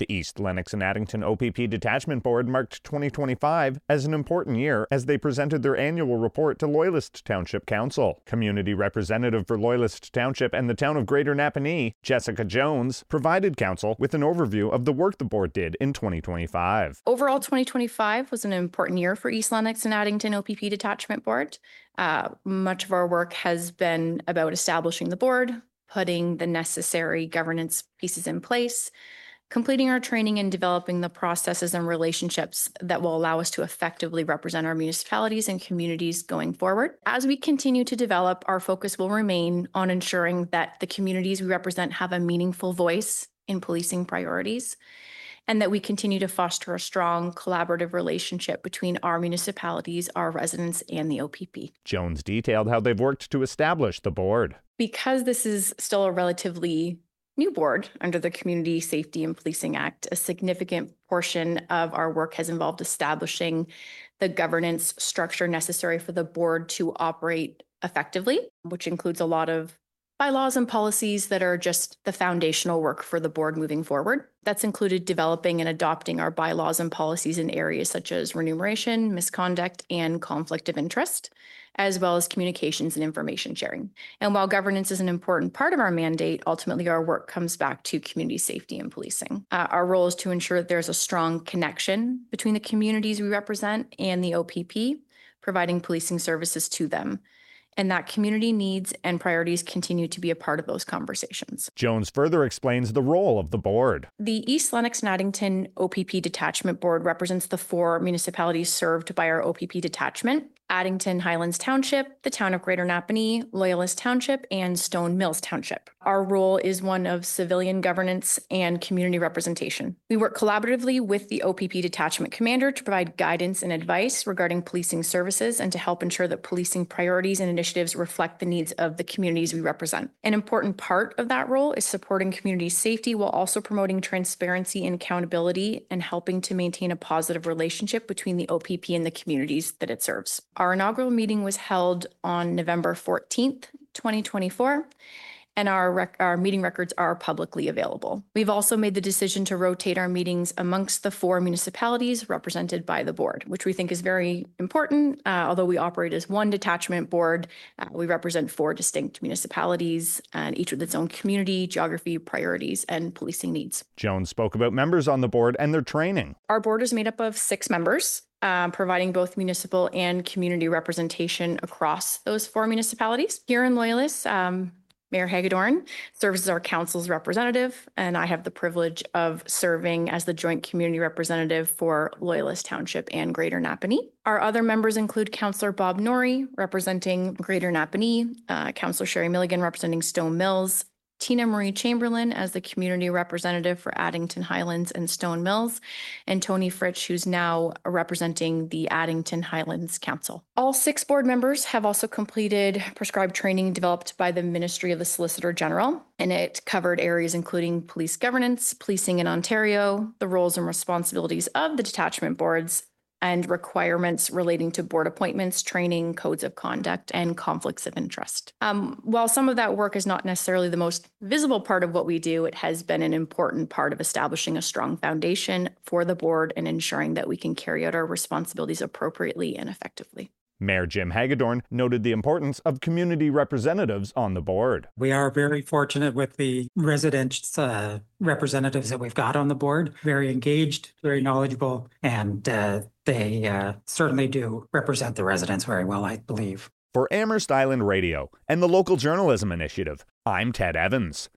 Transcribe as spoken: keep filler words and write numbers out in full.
The East Lennox and Addington O P P Detachment Board marked twenty twenty-five as an important year as they presented their annual report to Loyalist Township Council. Community representative for Loyalist Township and the town of Greater Napanee, Jessica Jones, provided council with an overview of the work the board did in twenty twenty-five. Overall, twenty twenty-five was an important year for East Lennox and Addington O P P Detachment Board. Uh, much of our work has been about establishing the board, putting the necessary governance pieces in place, completing our training and developing the processes and relationships that will allow us to effectively represent our municipalities and communities going forward. As we continue to develop, our focus will remain on ensuring that the communities we represent have a meaningful voice in policing priorities, and that we continue to foster a strong collaborative relationship between our municipalities, our residents, and the O P P. Jones detailed how they've worked to establish the board. Because this is still a relatively new board under the Community Safety and Policing Act, a significant portion of our work has involved establishing the governance structure necessary for the board to operate effectively, which includes a lot of bylaws and policies that are just the foundational work for the board moving forward. That's included developing and adopting our bylaws and policies in areas such as remuneration, misconduct, and conflict of interest, as well as communications and information sharing. And while governance is an important part of our mandate, ultimately our work comes back to community safety and policing. Uh, our role is to ensure that there's a strong connection between the communities we represent and the O P P, providing policing services to them, and that community needs and priorities continue to be a part of those conversations. Jones further explains the role of the board. The East Lennox and Addington O P P Detachment Board represents the four municipalities served by our O P P detachment: Addington Highlands Township, the town of Greater Napanee, Loyalist Township, and Stone Mills Township. Our role is one of civilian governance and community representation. We work collaboratively with the O P P Detachment Commander to provide guidance and advice regarding policing services and to help ensure that policing priorities and initiatives reflect the needs of the communities we represent. An important part of that role is supporting community safety while also promoting transparency and accountability and helping to maintain a positive relationship between the O P P and the communities that it serves. Our inaugural meeting was held on November fourteenth, twenty twenty-four, and our, rec- our meeting records are publicly available. We've also made the decision to rotate our meetings amongst the four municipalities represented by the board, which we think is very important. Uh, although we operate as one detachment board, uh, we represent four distinct municipalities, and each with its own community, geography, priorities, and policing needs. Jones spoke about members on the board and their training. Our board is made up of six members, Um, providing both municipal and community representation across those four municipalities. Here in Loyalist, um, Mayor Hagedorn serves as our council's representative, and I have the privilege of serving as the joint community representative for Loyalist Township and Greater Napanee. Our other members include Councillor Bob Norrie, representing Greater Napanee, uh, Councillor Sherry Milligan, representing Stone Mills, Tina Marie Chamberlain as the community representative for Addington Highlands and Stone Mills, and Tony Fritsch, who's now representing the Addington Highlands Council. All six board members have also completed prescribed training developed by the Ministry of the Solicitor General, and it covered areas including police governance, policing in Ontario, the roles and responsibilities of the detachment boards, and requirements relating to board appointments, training, codes of conduct, and conflicts of interest. Um, while some of that work is not necessarily the most visible part of what we do, it has been an important part of establishing a strong foundation for the board and ensuring that we can carry out our responsibilities appropriately and effectively. Mayor Jim Hagedorn noted the importance of community representatives on the board. We are very fortunate with the residents uh, representatives that we've got on the board. Very engaged, very knowledgeable, and uh, they uh, certainly do represent the residents very well, I believe. For Amherst Island Radio and the Local Journalism Initiative, I'm Ted Evans.